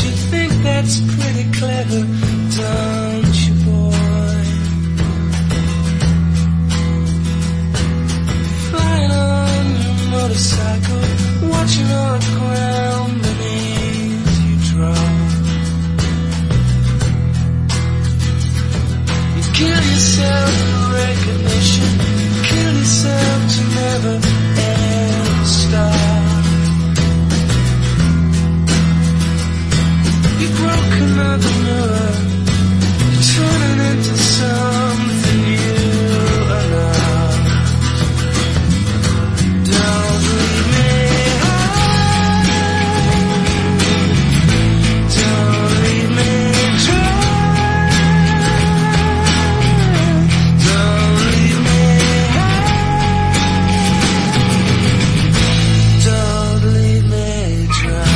you think that's pretty clever, don't you, boy? Flying on your motorcycle, watching all the ground beneath you drop. You kill yourself for recognition, kill yourself to never ever stop. You broke another mirror, you're turning into something you are not. Don't leave me high, don't leave me dry, don't leave me high, don't leave me dry.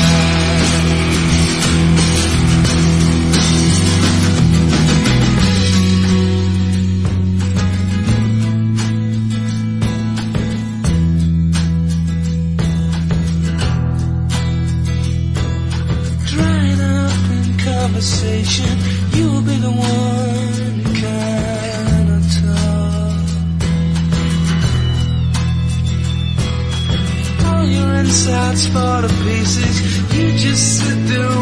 Conversation, you will be the one who cannot talk. All your insides fall to pieces, you just sit there